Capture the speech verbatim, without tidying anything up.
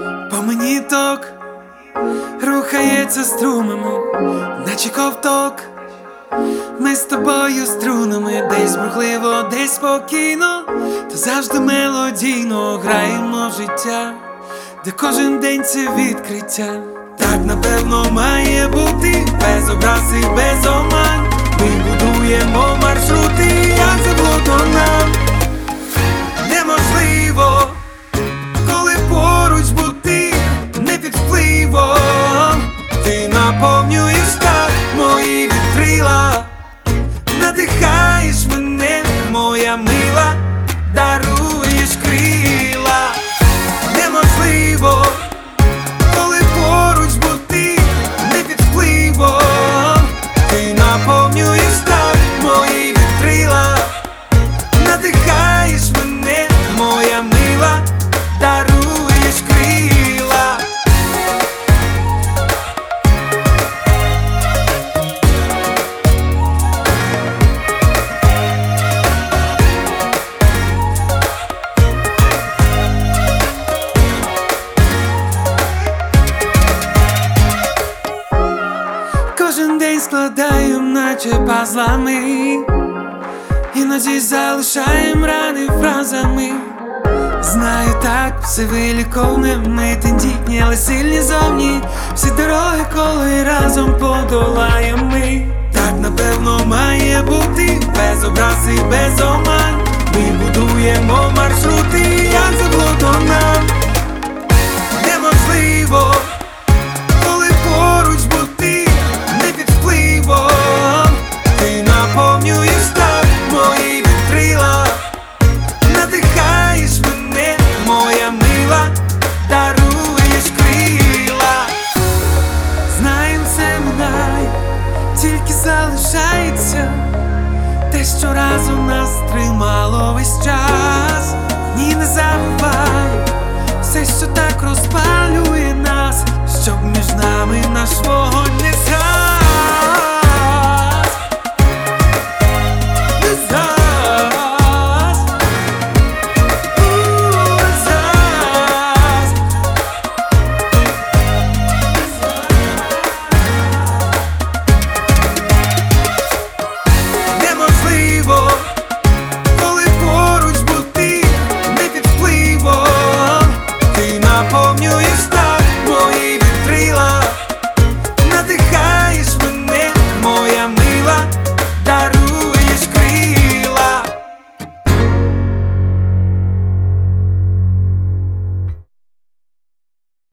По мені ток рухається струмами, наче ковток. Ми з тобою струнами, десь бурхливо, десь спокійно, та завжди мелодійно граємо в життя, де кожен день це відкриття. Так напевно має бути, без образ і без оман. Ми будуємо маршрути, як заблудно нам. Неможливо, коли поруч бути, не під впливом. Ти наповнюєш так мої вітрила, надихаєш мене, моя мила, даруєш крила. Неможливо, коли поруч бути, не під впливом. Ти наповнюєш так мої вітрила, надихаєш мене, моя мила, даруєш крила. Кожен день складаєм, наче пазлами, іноді залишаєм рани фразами. Знаю, так, все виліковне, ми тендітні, але сильні зовні. Всі дороги, коли разом подолаєм ми. Так напевно має бути, без образ і без оман. Ми будуємо маршрути, як заблудно нам.